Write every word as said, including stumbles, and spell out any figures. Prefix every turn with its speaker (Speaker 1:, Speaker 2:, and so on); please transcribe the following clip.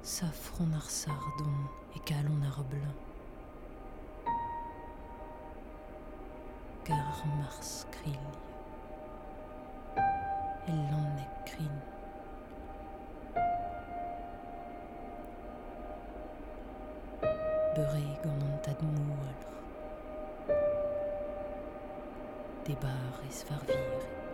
Speaker 1: Safron ar sardon e kalon ar blan. Gar mars krill. E lannek krin. Beure gant an tad moualr. Debar ez var vir.